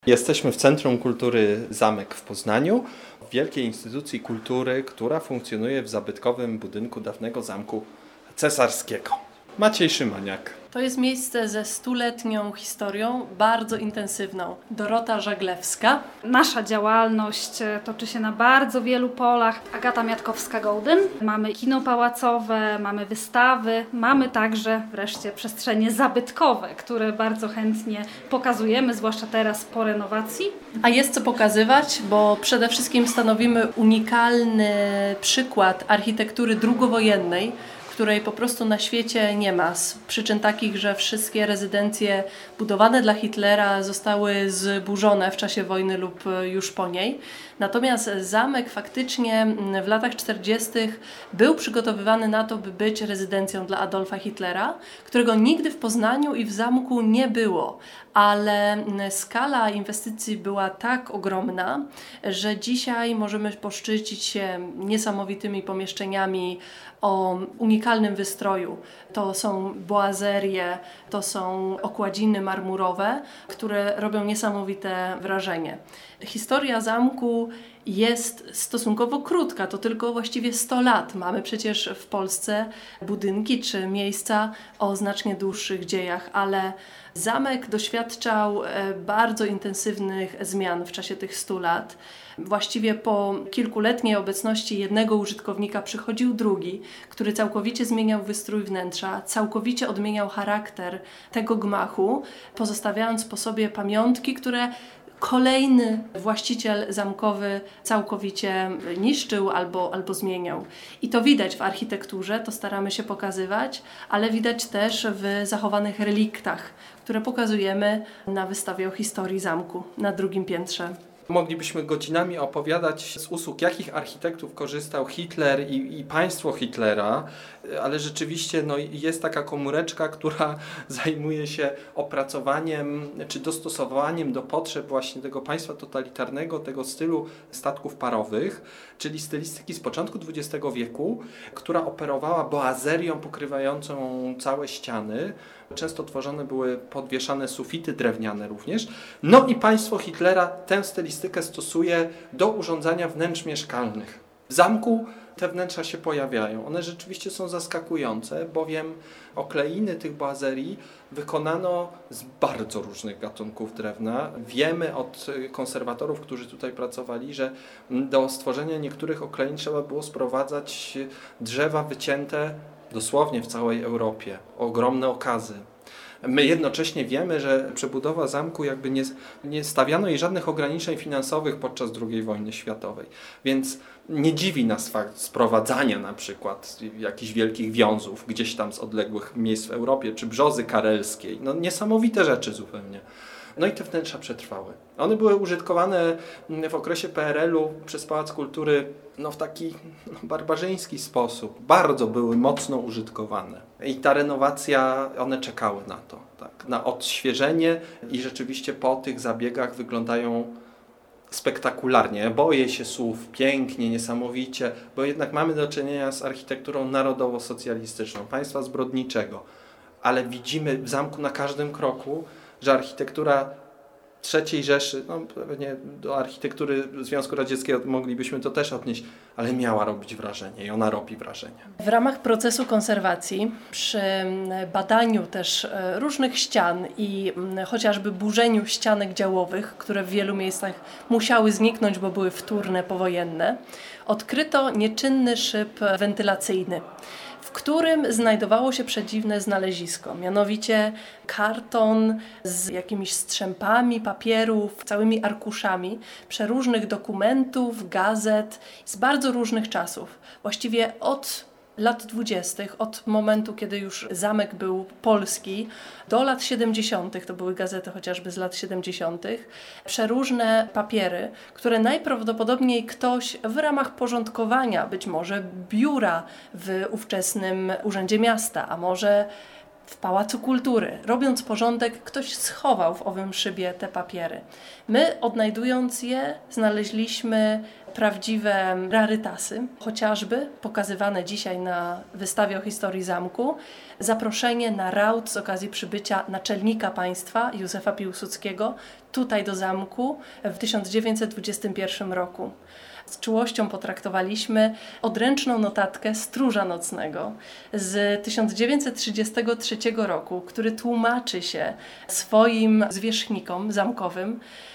Jesteśmy w Centrum Kultury Zamek w Poznaniu, w wielkiej instytucji kultury, która funkcjonuje w zabytkowym budynku dawnego Zamku Cesarskiego. Maciej Szymaniak. To jest miejsce ze 100-letnią historią, bardzo intensywną. Dorota Żaglewska. Nasza działalność toczy się na bardzo wielu polach. Agata Miatkowska-Gołdyn. Mamy kino pałacowe, mamy wystawy, mamy także wreszcie przestrzenie zabytkowe, które bardzo chętnie pokazujemy, zwłaszcza teraz po renowacji. A jest co pokazywać, bo przede wszystkim stanowimy unikalny przykład architektury drugowojennej, której po prostu na świecie nie ma, z przyczyn takich, że wszystkie rezydencje budowane dla Hitlera zostały zburzone w czasie wojny lub już po niej. Natomiast zamek faktycznie w latach 40. był przygotowywany na to, by być rezydencją dla Adolfa Hitlera, którego nigdy w Poznaniu i w zamku nie było. Ale skala inwestycji była tak ogromna, że dzisiaj możemy poszczycić się niesamowitymi pomieszczeniami o unikalnym wystroju. To są boazerie, to są okładziny marmurowe, które robią niesamowite wrażenie. Historia zamku jest stosunkowo krótka, to tylko właściwie 100 lat. Mamy przecież w Polsce budynki czy miejsca o znacznie dłuższych dziejach, ale zamek doświadczał bardzo intensywnych zmian w czasie tych 100 lat. Właściwie po kilkuletniej obecności jednego użytkownika przychodził drugi, który całkowicie zmieniał wystrój wnętrza, całkowicie odmieniał charakter tego gmachu, pozostawiając po sobie pamiątki, które kolejny właściciel zamkowy całkowicie niszczył albo zmieniał. I to widać w architekturze, to staramy się pokazywać, ale widać też w zachowanych reliktach, które pokazujemy na wystawie o historii zamku na drugim piętrze. Moglibyśmy godzinami opowiadać z usług, jakich architektów korzystał Hitler i państwo Hitlera, ale rzeczywiście jest taka komóreczka, która zajmuje się opracowaniem czy dostosowaniem do potrzeb właśnie tego państwa totalitarnego, tego stylu statków parowych, czyli stylistyki z początku XX wieku, która operowała boazerią pokrywającą całe ściany. Często tworzone były podwieszane sufity drewniane również. No i państwo Hitlera tę stylistykę stosuje do urządzania wnętrz mieszkalnych. W zamku te wnętrza się pojawiają. One rzeczywiście są zaskakujące, bowiem okleiny tych boazerii wykonano z bardzo różnych gatunków drewna. Wiemy od konserwatorów, którzy tutaj pracowali, że do stworzenia niektórych oklein trzeba było sprowadzać drzewa wycięte dosłownie w całej Europie. Ogromne okazy. My jednocześnie wiemy, że przebudowa zamku nie stawiano jej żadnych ograniczeń finansowych podczas II wojny światowej. Więc nie dziwi nas fakt sprowadzania na przykład jakichś wielkich wiązów gdzieś tam z odległych miejsc w Europie, czy brzozy karelskiej. Niesamowite rzeczy zupełnie. No i te wnętrza przetrwały. One były użytkowane w okresie PRL-u przez Pałac Kultury w taki barbarzyński sposób. Bardzo były mocno użytkowane. I ta renowacja, one czekały na to, tak, na odświeżenie i rzeczywiście po tych zabiegach wyglądają spektakularnie. Boję się słów, pięknie, niesamowicie, bo jednak mamy do czynienia z architekturą narodowo-socjalistyczną, państwa zbrodniczego. Ale widzimy w zamku na każdym kroku, że architektura III Rzeszy, pewnie do architektury Związku Radzieckiego moglibyśmy to też odnieść, ale miała robić wrażenie i ona robi wrażenie. W ramach procesu konserwacji, przy badaniu też różnych ścian i chociażby burzeniu ścianek działowych, które w wielu miejscach musiały zniknąć, bo były wtórne, powojenne, odkryto nieczynny szyb wentylacyjny, w którym znajdowało się przedziwne znalezisko, mianowicie karton z jakimiś strzępami papierów, całymi arkuszami przeróżnych dokumentów, gazet z bardzo różnych czasów. Właściwie od lat 20., od momentu, kiedy już zamek był polski, do lat 70., to były gazety chociażby z lat 70., przeróżne papiery, które najprawdopodobniej ktoś w ramach porządkowania, być może biura w ówczesnym Urzędzie Miasta, a może w Pałacu Kultury, robiąc porządek, ktoś schował w owym szybie te papiery. My, odnajdując je, znaleźliśmy prawdziwe rarytasy, chociażby pokazywane dzisiaj na wystawie o historii zamku, zaproszenie na raut z okazji przybycia naczelnika państwa Józefa Piłsudskiego tutaj do zamku w 1921 roku. Z czułością potraktowaliśmy odręczną notatkę stróża nocnego z 1933 roku, który tłumaczy się swoim zwierzchnikom zamkowym,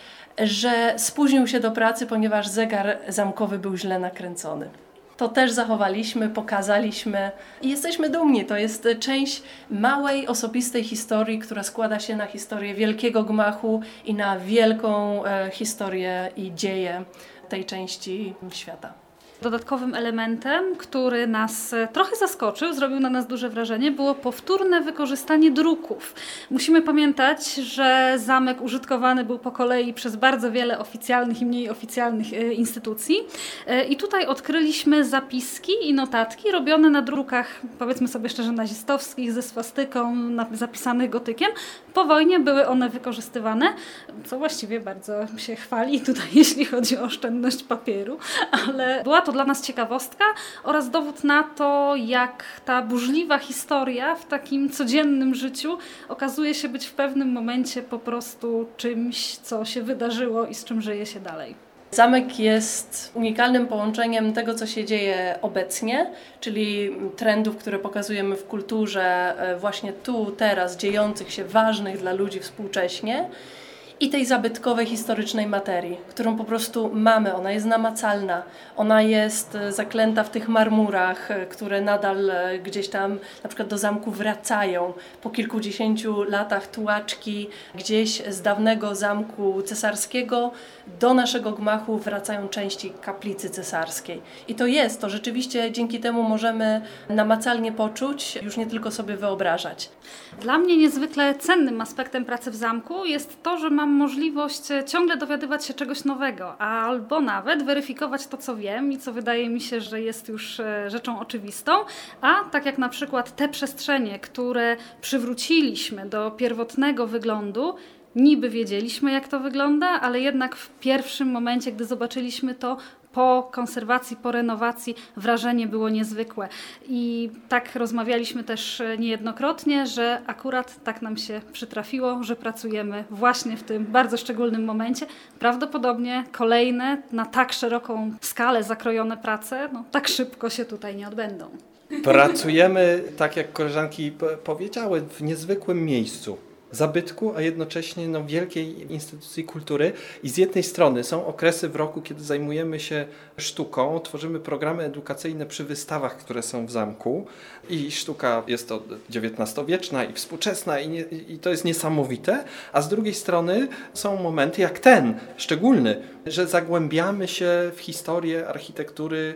że spóźnił się do pracy, ponieważ zegar zamkowy był źle nakręcony. To też zachowaliśmy, pokazaliśmy i jesteśmy dumni. To jest część małej, osobistej historii, która składa się na historię wielkiego gmachu i na wielką historię i dzieje tej części świata. Dodatkowym elementem, który nas trochę zaskoczył, zrobił na nas duże wrażenie, było powtórne wykorzystanie druków. Musimy pamiętać, że zamek użytkowany był po kolei przez bardzo wiele oficjalnych i mniej oficjalnych instytucji. I tutaj odkryliśmy zapiski i notatki robione na drukach, powiedzmy sobie szczerze, nazistowskich, ze swastyką, zapisanych gotykiem. Po wojnie były one wykorzystywane, co właściwie bardzo się chwali tutaj, jeśli chodzi o oszczędność papieru, ale była to dla nas ciekawostka oraz dowód na to, jak ta burzliwa historia w takim codziennym życiu okazuje się być w pewnym momencie po prostu czymś, co się wydarzyło i z czym żyje się dalej. Zamek jest unikalnym połączeniem tego, co się dzieje obecnie, czyli trendów, które pokazujemy w kulturze właśnie tu, teraz, dziejących się, ważnych dla ludzi współcześnie, i tej zabytkowej, historycznej materii, którą po prostu mamy. Ona jest namacalna, ona jest zaklęta w tych marmurach, które nadal gdzieś tam na przykład do zamku wracają. Po kilkudziesięciu latach tułaczki gdzieś z dawnego zamku cesarskiego do naszego gmachu wracają części kaplicy cesarskiej. I to rzeczywiście dzięki temu możemy namacalnie poczuć, już nie tylko sobie wyobrażać. Dla mnie niezwykle cennym aspektem pracy w zamku jest to, że mam możliwość ciągle dowiadywać się czegoś nowego, albo nawet weryfikować to, co wiem i co wydaje mi się, że jest już rzeczą oczywistą, a tak jak na przykład te przestrzenie, które przywróciliśmy do pierwotnego wyglądu, niby wiedzieliśmy, jak to wygląda, ale jednak w pierwszym momencie, gdy zobaczyliśmy to, po konserwacji, po renowacji wrażenie było niezwykłe. I tak rozmawialiśmy też niejednokrotnie, że akurat tak nam się przytrafiło, że pracujemy właśnie w tym bardzo szczególnym momencie. Prawdopodobnie kolejne na tak szeroką skalę zakrojone prace, tak szybko się tutaj nie odbędą. Pracujemy, tak jak koleżanki powiedziały, w niezwykłym miejscu. Zabytku, a jednocześnie wielkiej instytucji kultury i z jednej strony są okresy w roku, kiedy zajmujemy się sztuką, tworzymy programy edukacyjne przy wystawach, które są w zamku i sztuka jest to XIX-wieczna i współczesna i to jest niesamowite, a z drugiej strony są momenty jak ten, szczególny, że zagłębiamy się w historię architektury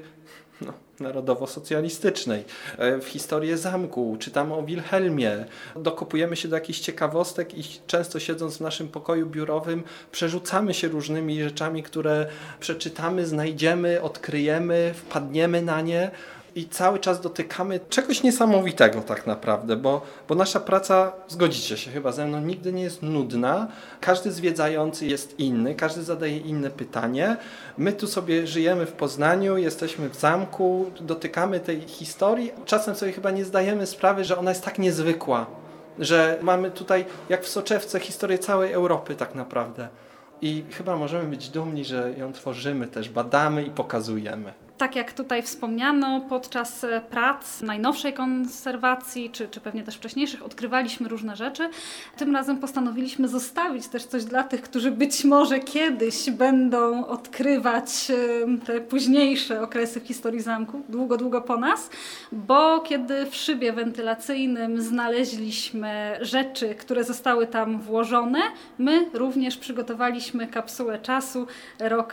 narodowo-socjalistycznej, w historię zamku, czytamy o Wilhelmie, dokopujemy się do jakichś ciekawostek i często siedząc w naszym pokoju biurowym przerzucamy się różnymi rzeczami, które przeczytamy, znajdziemy, odkryjemy, wpadniemy na nie i cały czas dotykamy czegoś niesamowitego tak naprawdę, bo nasza praca, zgodzicie się chyba ze mną, nigdy nie jest nudna, każdy zwiedzający jest inny, każdy zadaje inne pytanie. My tu sobie żyjemy w Poznaniu, jesteśmy w zamku, dotykamy tej historii, czasem sobie chyba nie zdajemy sprawy, że ona jest tak niezwykła, że mamy tutaj, jak w soczewce, historię całej Europy tak naprawdę. I chyba możemy być dumni, że ją tworzymy też, badamy i pokazujemy. Tak jak tutaj wspomniano, podczas prac najnowszej konserwacji, czy pewnie też wcześniejszych, odkrywaliśmy różne rzeczy. Tym razem postanowiliśmy zostawić też coś dla tych, którzy być może kiedyś będą odkrywać te późniejsze okresy w historii zamku, długo, długo po nas, bo kiedy w szybie wentylacyjnym znaleźliśmy rzeczy, które zostały tam włożone, my również przygotowaliśmy kapsułę czasu, rok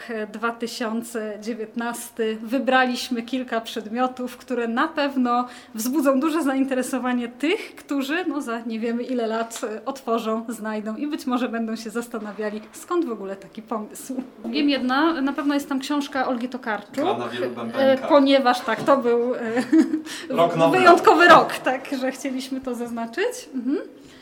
2019, wybraliśmy kilka przedmiotów, które na pewno wzbudzą duże zainteresowanie tych, którzy za nie wiemy ile lat otworzą, znajdą i być może będą się zastanawiali, skąd w ogóle taki pomysł. Wiem jedna, na pewno jest tam książka Olgi Tokarczuk, ponieważ to był wyjątkowy rok, że chcieliśmy to zaznaczyć.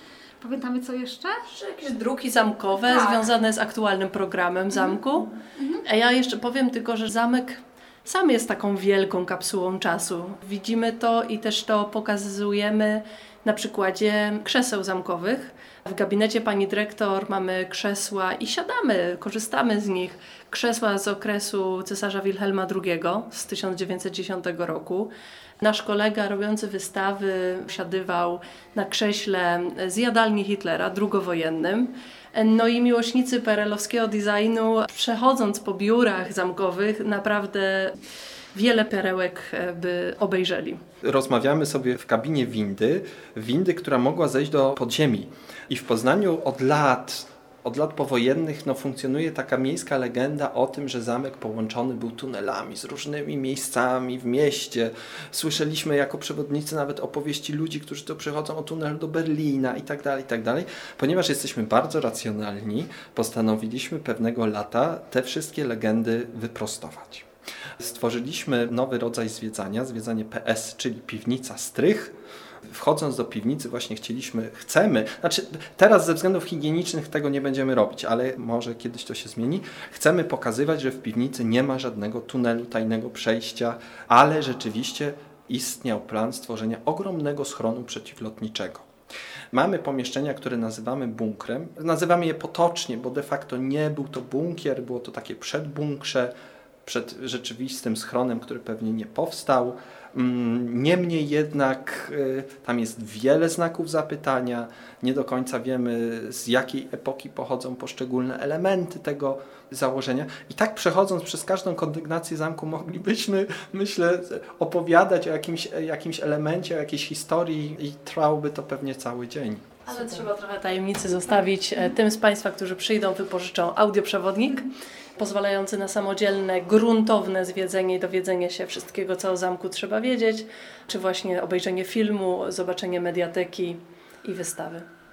Pamiętamy co jeszcze? Czy jakieś druki zamkowe związane z aktualnym programem zamku. A ja jeszcze powiem tylko, że zamek sam jest taką wielką kapsułą czasu. Widzimy to i też to pokazujemy na przykładzie krzeseł zamkowych. W gabinecie pani dyrektor mamy krzesła i siadamy, korzystamy z nich. Krzesła z okresu cesarza Wilhelma II z 1910 roku. Nasz kolega robiący wystawy siadywał na krześle z jadalni Hitlera, drugowojennym. No i miłośnicy PRL-owskiego designu, przechodząc po biurach zamkowych, naprawdę wiele perełek by obejrzeli. Rozmawiamy sobie w kabinie windy, która mogła zejść do podziemi. I w Poznaniu od lat powojennych funkcjonuje taka miejska legenda o tym, że zamek połączony był tunelami z różnymi miejscami w mieście. Słyszeliśmy jako przewodnicy nawet opowieści ludzi, którzy tu przychodzą o tunel do Berlina i tak dalej. Ponieważ jesteśmy bardzo racjonalni, postanowiliśmy pewnego lata te wszystkie legendy wyprostować. Stworzyliśmy nowy rodzaj zwiedzanie PS, czyli piwnica strych. Wchodząc do piwnicy właśnie chcemy, teraz ze względów higienicznych tego nie będziemy robić, ale może kiedyś to się zmieni. Chcemy pokazywać, że w piwnicy nie ma żadnego tunelu, tajnego przejścia, ale rzeczywiście istniał plan stworzenia ogromnego schronu przeciwlotniczego. Mamy pomieszczenia, które nazywamy bunkrem. Nazywamy je potocznie, bo de facto nie był to bunkier, było to takie przedbunkrze, przed rzeczywistym schronem, który pewnie nie powstał. Niemniej jednak tam jest wiele znaków zapytania. Nie do końca wiemy, z jakiej epoki pochodzą poszczególne elementy tego założenia. I tak przechodząc przez każdą kondygnację zamku moglibyśmy, myślę, opowiadać o jakimś elemencie, o jakiejś historii i trwałoby to pewnie cały dzień. Ale trzeba trochę tajemnicy zostawić. Tym z Państwa, którzy przyjdą, wypożyczą audioprzewodnik pozwalający na samodzielne, gruntowne zwiedzenie i dowiedzenie się wszystkiego, co o zamku trzeba wiedzieć, czy właśnie obejrzenie filmu, zobaczenie mediateki i wystawy.